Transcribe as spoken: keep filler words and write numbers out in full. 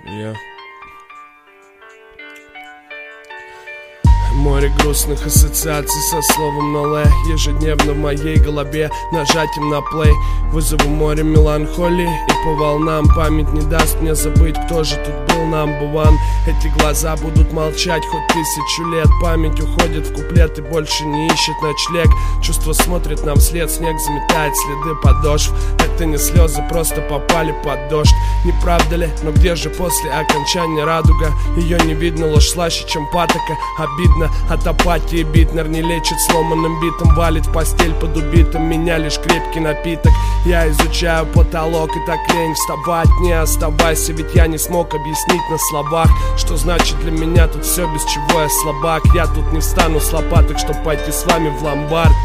Я Море грустных ассоциаций со словом «нале» ежедневно в моей голове. Нажатием на плей вызову море меланхолии, и по волнам память не даст мне забыть, кто же тут был number one. Эти глаза будут молчать хоть тысячу лет. Память уходит в куплет и больше не ищет ночлег. Чувство смотрит нам вслед, снег заметает следы подошв. Это не слезы, просто попали под дождь. Не правда ли? Но где же после окончания радуга? Ее не видно, ложь слаще, чем патока. Обидно от апатии, Битнер не лечит сломанным битом. Валит в постель под убитым, меня лишь крепкий напиток. Я изучаю потолок, и так лень вставать. Не оставайся, ведь я не смог объяснить на словах, что значит для меня тут все, без чего я слабак. Я тут не встану с лопаток, чтоб пойти с вами в ломбард.